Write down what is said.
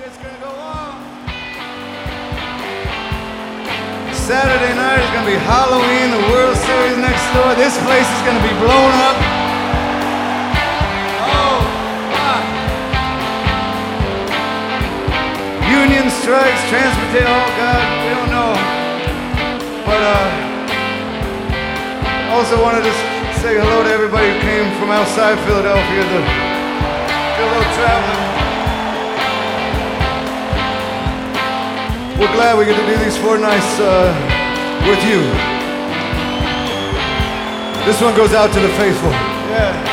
it's gonna go on. Saturday night is gonna be Halloween, the World Series next door. This place is gonna be blown up. Oh, my. Union strikes, transportation, oh God, we don't know. But also wanted to say hello to everybody who came from outside Philadelphia to do a little traveling. We're glad we get to do these 4 nights with you. This one goes out to the faithful. Yeah.